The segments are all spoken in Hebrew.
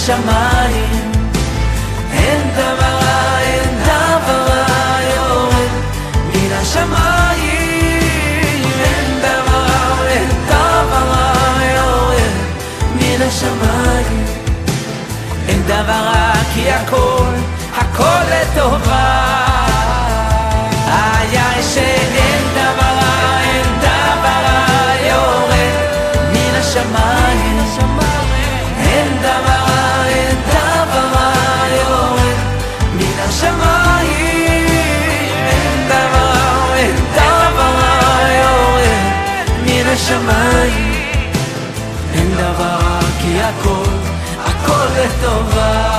השמיים. אין דבר רע, אין דבר רע יורד מן השמיים. אין דבר רע, אין דבר רע יורד מן השמיים. אין דבר רע כי הכל לטובה. שאין דבר רע, אין דבר רע יורד מן השמיים. אין דבר רע, אין דבר רע יורד מן השמיים. אין דבר רע, אין דבר רע יורד מן השמיים. אין דבר רע כי הכל לטובה.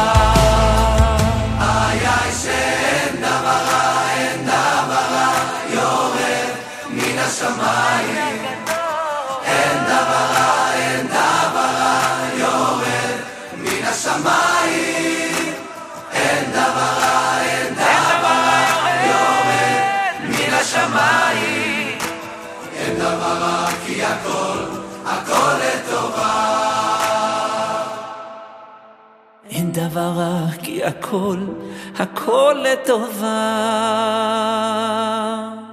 השמיים. אין דבר רע, אין דבר רע יורד מן השמיים. אין דבר רע, אין דבר רע יורד מן השמיים. אין דבר רע כי הכל לטובה. אין דבר רע כי הכל לטובה.